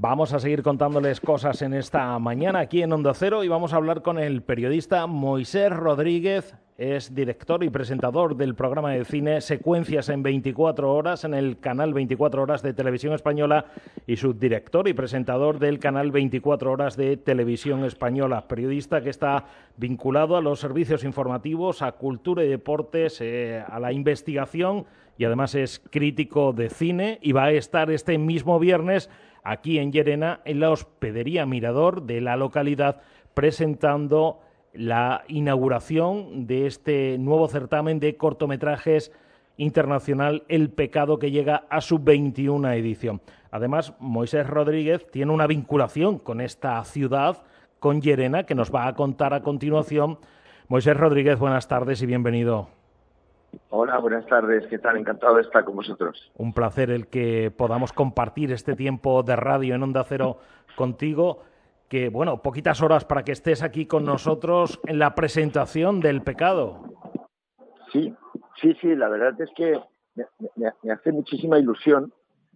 Vamos a seguir contándoles cosas en esta mañana aquí en Onda Cero y vamos a hablar con el periodista Moisés Rodríguez. Es director y presentador del programa de cine Secuencias en 24 horas en el canal 24 horas de Televisión Española y subdirector y presentador del canal 24 horas de Televisión Española. Periodista que está vinculado a los servicios informativos, a cultura y deportes, a la investigación y además es crítico de cine y va a estar este mismo viernes aquí en Llerena, en la Hospedería Mirador de la localidad, presentando la inauguración de este nuevo certamen de cortometrajes internacional El Pecado, que llega a su 21ª edición. Además, Moisés Rodríguez tiene una vinculación con esta ciudad, con Llerena, que nos va a contar a continuación. Moisés Rodríguez, buenas tardes y bienvenido. Hola, buenas tardes. ¿Qué tal? Encantado de estar con vosotros. Un placer el que podamos compartir este tiempo de radio en Onda Cero contigo. Que, bueno, poquitas horas para que estés aquí con nosotros en la presentación del Pecado. Sí, la verdad es que me hace muchísima ilusión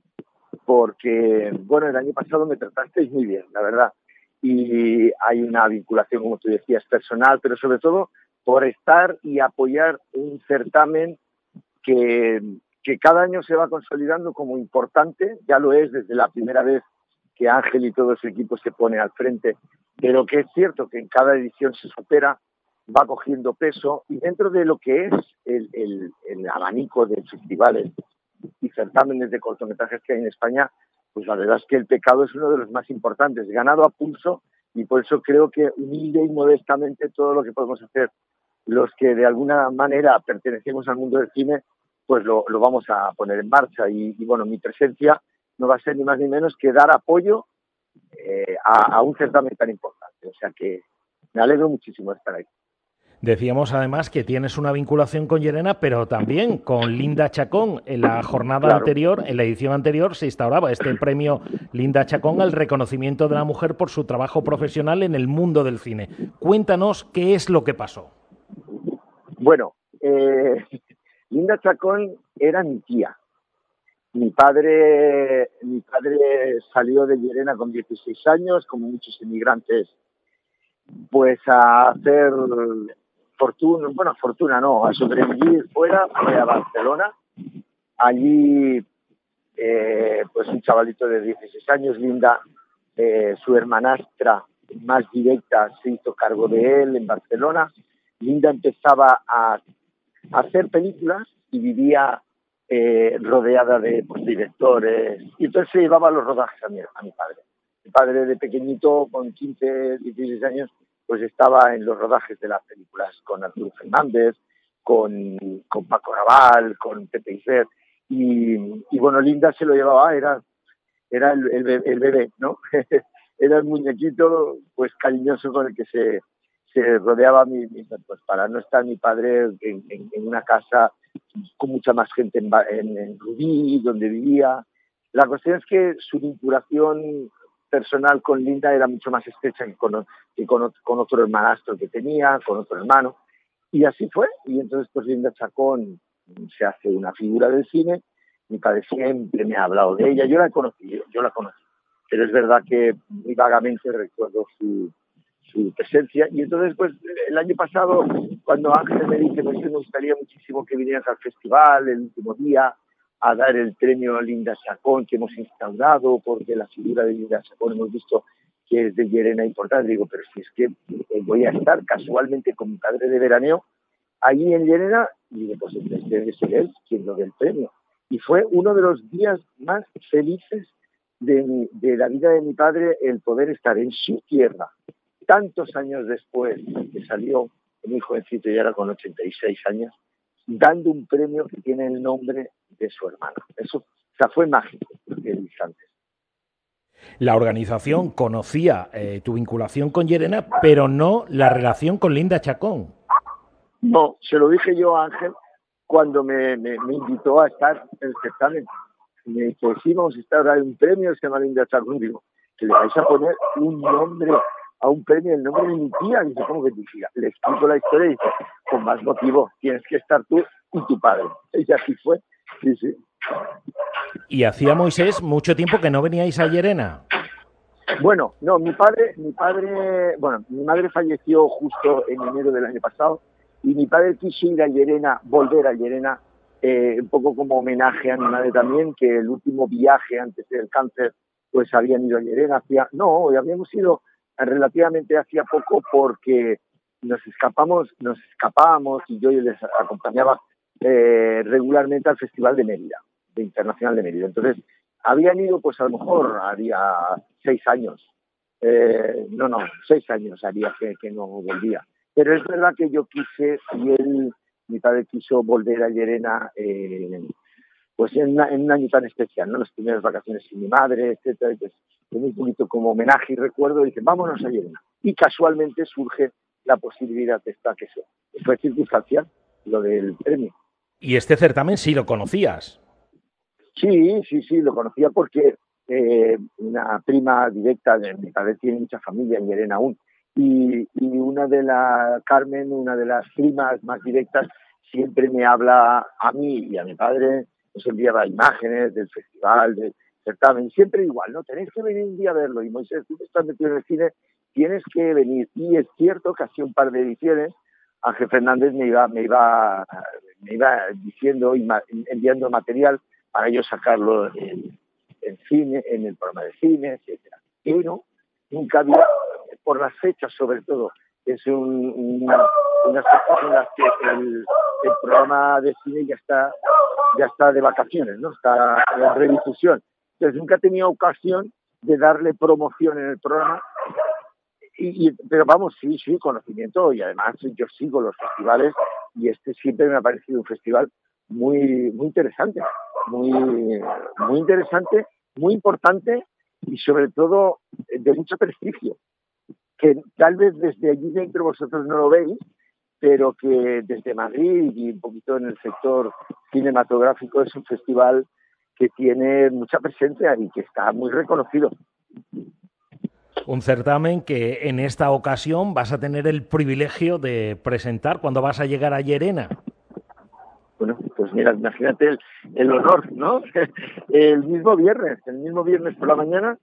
porque, bueno, el año pasado me tratasteis muy bien, la verdad. Y hay una vinculación, como tú decías, personal, pero sobre todo por estar y apoyar un certamen que cada año se va consolidando como importante. Ya lo es desde la primera vez que Ángel y todo su equipo se pone al frente, pero que es cierto que en cada edición se supera, va cogiendo peso, y dentro de lo que es el abanico de festivales y certámenes de cortometrajes que hay en España, pues la verdad es que El Pecado es uno de los más importantes, ganado a pulso, y por eso creo que humilde y modestamente todo lo que podemos hacer los que de alguna manera pertenecemos al mundo del cine, pues lo vamos a poner en marcha. Y bueno, mi presencia no va a ser ni más ni menos que dar apoyo a un certamen tan importante. O sea que me alegro muchísimo de estar ahí. Decíamos además que tienes una vinculación con Llerena, pero también con Linda Chacón. En la jornada anterior, en la edición anterior, se instauraba este premio Linda Chacón al reconocimiento de la mujer por su trabajo profesional en el mundo del cine. Cuéntanos qué es lo que pasó. Bueno, Linda Chacón era mi tía. Mi padre salió de Llerena con 16 años, como muchos inmigrantes, pues a hacer a sobrevivir fuera, fue a Barcelona. Allí, pues un chavalito de 16 años, Linda, su hermanastra más directa, se hizo cargo de él en Barcelona. Linda empezaba a hacer películas y vivía rodeada de directores, y entonces se llevaba los rodajes a mi padre. Mi padre, de pequeñito, con 15, 16 años, pues estaba en los rodajes de las películas con Arturo Fernández, con Paco Raval, con Pepe Isbert, y bueno, Linda se lo llevaba, era el bebé, ¿no? Era el muñequito pues cariñoso con el que se rodeaba pues para no estar mi padre en una casa con mucha más gente en Rubí, donde vivía. La cuestión es que su vinculación personal con Linda era mucho más estrecha que con otro hermanastro que tenía, con otro hermano. Y así fue. Y entonces pues Linda Chacón se hace una figura del cine. Mi padre siempre me ha hablado de ella. Yo la conocí. Pero es verdad que muy vagamente recuerdo su presencia. Y entonces, pues, el año pasado, cuando Ángel me dice, pues, me gustaría muchísimo que vinieras al festival el último día a dar el premio a Linda Chacón que hemos instaurado, porque la figura de Linda Chacón hemos visto que es de Llerena importante. Digo, pero si es que voy a estar casualmente con mi padre de veraneo allí en Llerena, y digo, pues debe ser él quien lo dé el premio. Y fue uno de los días más felices de la vida de mi padre, el poder estar en su tierra tantos años después que salió, muy jovencito, y ahora con 86 años, dando un premio que tiene el nombre de su hermano. Eso, o sea, fue mágico, lo que dije antes. La organización conocía tu vinculación con Llerena, pero no la relación con Linda Chacón. No, se lo dije yo a Ángel cuando me invitó a estar en el certamen. Me dijo, sí, vamos a instaurar un premio que se llama Linda Chacón. Digo, que le vais a poner un nombre a un premio, el nombre de mi tía. Y dice, ¿cómo que tu tía? Le explico la historia y dice, con más motivo, tienes que estar tú y tu padre. Y así fue. Sí. Y hacía, Moisés, mucho tiempo que no veníais a Llerena. Bueno, no, mi madre falleció justo en enero del año pasado y mi padre quiso ir a Llerena, volver a Llerena, un poco como homenaje a mi madre también, que el último viaje antes del cáncer, pues habían ido a Llerena, habíamos ido relativamente hacía poco porque nos escapábamos y yo les acompañaba regularmente al Festival de Mérida, de Internacional de Mérida. Entonces, habían ido, pues a lo mejor haría 6 años. 6 años haría que no volvía. Pero es verdad que yo quise, mi padre quiso volver a Llerena, pues en un año tan especial, ¿no? Las primeras vacaciones sin mi madre, etcétera. Entonces, un poquito como homenaje y recuerdo, dicen, vámonos a Llerena. Y casualmente surge la posibilidad de esta, que fue circunstancial, lo del premio. Y este certamen sí lo conocías. Sí, lo conocía porque una prima directa de mi padre tiene mucha familia en Llerena aún, y Carmen, una de las primas más directas, siempre me habla a mí y a mi padre, nos enviaba imágenes del festival, del certamen, siempre igual, ¿no? Tenéis que venir un día a verlo, y Moisés, tú que estás metido en el cine, tienes que venir. Y es cierto que hacía un par de ediciones Ángel Fernández me iba diciendo y enviando material para yo sacarlo en cine, en el programa de cine, etcétera. Pero nunca había, por las fechas sobre todo, es unas fechas en las que el programa de cine ya está de vacaciones, ¿no? Está en redifusión. Entonces nunca tenía ocasión de darle promoción en el programa. Pero vamos, sí, conocimiento, y además yo sigo los festivales y este siempre me ha parecido un festival muy interesante, muy interesante, muy importante y sobre todo de mucho prestigio, que tal vez desde allí dentro vosotros no lo veis, pero que desde Madrid y un poquito en el sector cinematográfico es un festival que tiene mucha presencia y que está muy reconocido. Un certamen que en esta ocasión vas a tener el privilegio de presentar cuando vas a llegar a Llerena. Bueno, pues mira, imagínate el honor, ¿no? El mismo viernes por la mañana,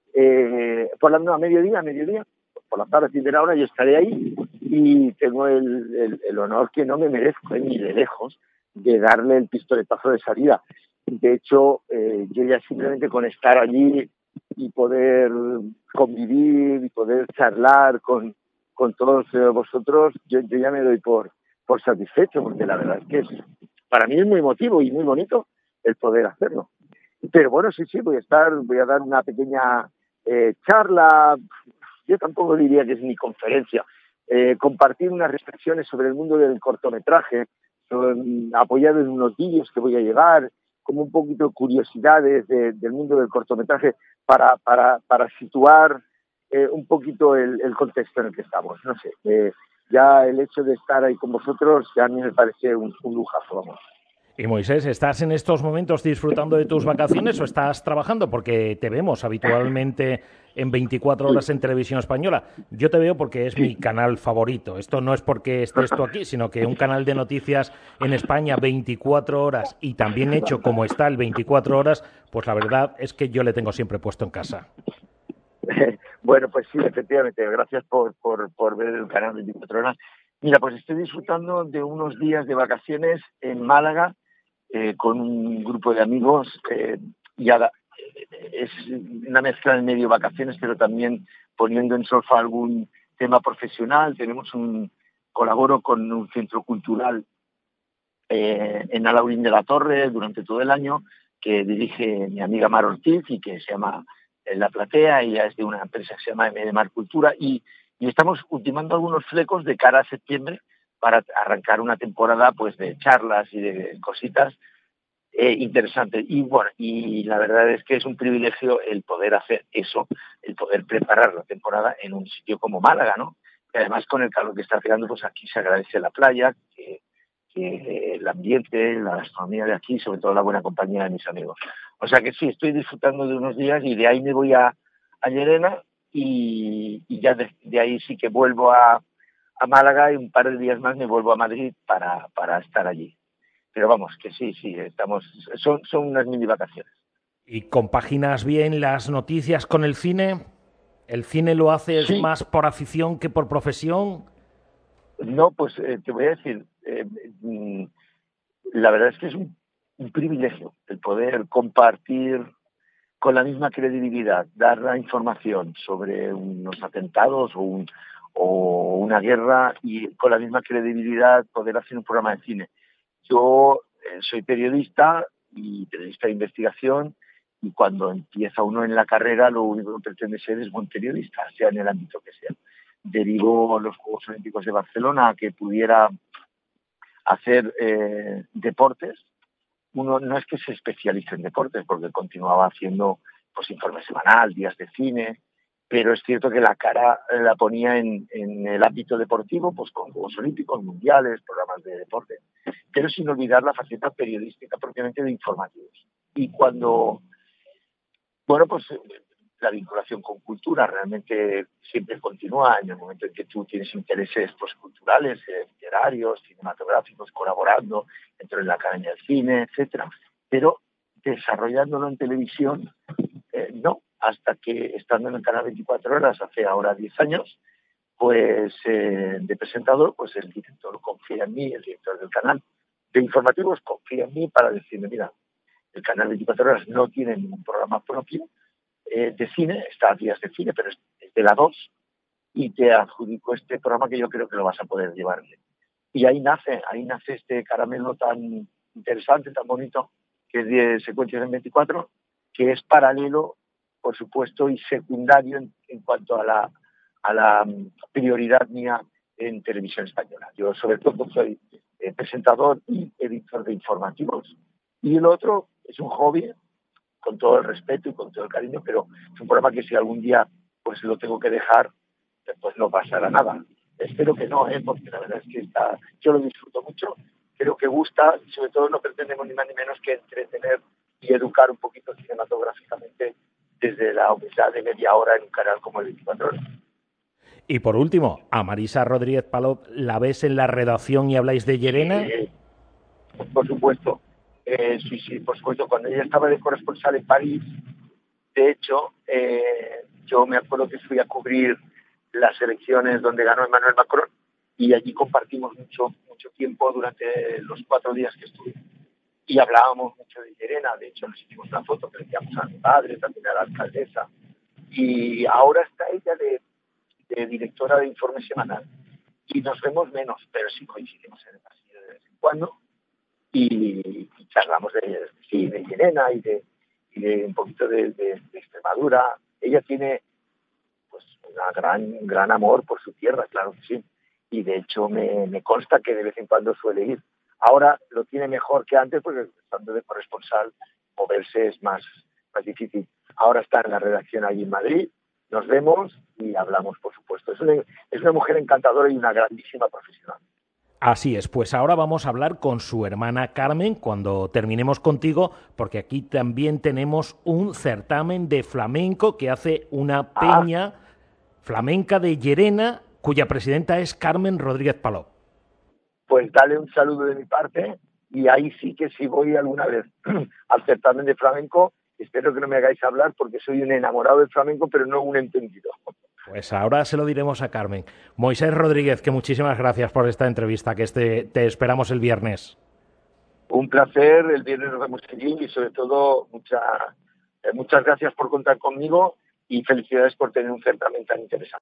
a mediodía, por la tarde, primera hora, yo estaré ahí y tengo el honor que no me merezco, ni de lejos, de darle el pistoletazo de salida. De hecho, yo ya simplemente con estar allí y poder convivir y poder charlar con todos vosotros, yo ya me doy por satisfecho, porque la verdad es que para mí es muy emotivo y muy bonito el poder hacerlo. Pero bueno, sí, voy a dar una pequeña charla, yo tampoco diría que es mi conferencia, compartir unas reflexiones sobre el mundo del cortometraje, apoyado en unos vídeos que voy a llevar, como un poquito curiosidades del mundo del cortometraje para situar un poquito el contexto en el que estamos. No sé, ya el hecho de estar ahí con vosotros ya a mí me parece un lujazo, vamos. Y Moisés, ¿estás en estos momentos disfrutando de tus vacaciones o estás trabajando? Porque te vemos habitualmente en 24 horas en Televisión Española. Yo te veo porque es mi canal favorito. Esto no es porque estés tú aquí, sino que un canal de noticias en España 24 horas y también hecho como está el 24 horas, pues la verdad es que yo le tengo siempre puesto en casa. Bueno, pues sí, efectivamente. Gracias por ver el canal 24 horas. Mira, pues estoy disfrutando de unos días de vacaciones en Málaga, con un grupo de amigos. Es una mezcla en medio vacaciones, pero también poniendo en solfa algún tema profesional. Colaboro con un centro cultural en Alaurín de la Torre durante todo el año, que dirige mi amiga Mar Ortiz y que se llama La Platea. Ella es de una empresa que se llama Mar Cultura y estamos ultimando algunos flecos de cara a septiembre para arrancar una temporada pues de charlas y de cositas interesantes. Y bueno, y la verdad es que es un privilegio el poder hacer eso, el poder preparar la temporada en un sitio como Málaga, ¿no? Y además con el calor que está haciendo, pues aquí se agradece la playa, que el ambiente, la gastronomía de aquí, sobre todo la buena compañía de mis amigos. O sea que sí, estoy disfrutando de unos días y de ahí me voy a Llerena y ya de ahí sí que vuelvo a Málaga y un par de días más me vuelvo a Madrid para estar allí. Pero vamos, que sí, son unas mini vacaciones. ¿Y compaginas bien las noticias con el cine? ¿El cine lo haces Sí, más por afición que por profesión? no, pues te voy a decir, mm, la verdad es que es un privilegio el poder compartir con la misma credibilidad, dar la información sobre unos atentados o una guerra y con la misma credibilidad poder hacer un programa de cine. Yo soy periodista de investigación, y cuando empieza uno en la carrera lo único que pretende ser es buen periodista, sea en el ámbito que sea. Derivó los Juegos Olímpicos de Barcelona a que pudiera hacer deportes. Uno no es que se especialice en deportes, porque continuaba haciendo pues informe semanal, días de cine, pero es cierto que la cara la ponía en el ámbito deportivo, pues con Juegos Olímpicos, mundiales, programas de deporte, pero sin olvidar la faceta periodística propiamente de informativos. Y cuando, bueno, pues la vinculación con cultura realmente siempre continúa en el momento en que tú tienes intereses pues, culturales, literarios, cinematográficos, colaborando dentro de la Academia del Cine, etcétera, pero desarrollándolo en televisión, no, hasta que estando en el canal 24 horas, hace ahora 10 años, pues de presentador, pues el director confía en mí, el director del canal de informativos confía en mí para decirme, mira, el canal 24 horas no tiene ningún programa propio de cine, está a días de cine, pero es de la 2, y te adjudico este programa que yo creo que lo vas a poder llevar bien. Y ahí nace este caramelo tan interesante, tan bonito, que es de Secuencias en 24, que es paralelo, por supuesto, y secundario en cuanto a la prioridad mía en televisión española. Yo sobre todo soy presentador y editor de informativos. Y el otro es un hobby, con todo el respeto y con todo el cariño, pero es un programa que si algún día pues lo tengo que dejar, pues no pasará nada. Espero que no, porque la verdad es que yo lo disfruto mucho, creo que gusta, y sobre todo no pretendemos ni más ni menos que entretener y educar un poquito cinematográficamente desde la humildad de media hora en un canal como el 24 horas. Y por último, a Marisa Rodríguez Palop, ¿la ves en la redacción y habláis de Llerena? Y, por supuesto, sí, por supuesto, cuando ella estaba de corresponsal en París, de hecho, yo me acuerdo que fui a cubrir las elecciones donde ganó Emmanuel Macron, y allí compartimos mucho tiempo durante los 4 días que estuve. Y hablábamos mucho de Llerena, de hecho nos hicimos una foto que le enviamos a mi padre, también a la alcaldesa. Y ahora está ella de directora de Informe Semanal. Y nos vemos menos, pero sí coincidimos en el pasillo de vez en cuando y charlamos de Llerena y de un poquito de Extremadura. Ella tiene pues un gran amor por su tierra, claro que sí. Y de hecho me consta que de vez en cuando suele ir. Ahora lo tiene mejor que antes, porque estando de corresponsal, moverse es más difícil. Ahora está en la redacción allí en Madrid, nos vemos y hablamos, por supuesto. Es una mujer encantadora y una grandísima profesional. Así es, pues ahora vamos a hablar con su hermana Carmen cuando terminemos contigo, porque aquí también tenemos un certamen de flamenco que hace una Ah, peña flamenca de Llerena, cuya presidenta es Carmen Rodríguez Palop. pues dale un saludo de mi parte, y ahí sí que si voy alguna vez al certamen de flamenco, espero que no me hagáis hablar porque soy un enamorado del flamenco, pero no un entendido. Pues ahora se lo diremos a Carmen. Moisés Rodríguez, que muchísimas gracias por esta entrevista, que te esperamos el viernes. Un placer, el viernes nos vemos allí y sobre todo muchas gracias por contar conmigo y felicidades por tener un certamen tan interesante.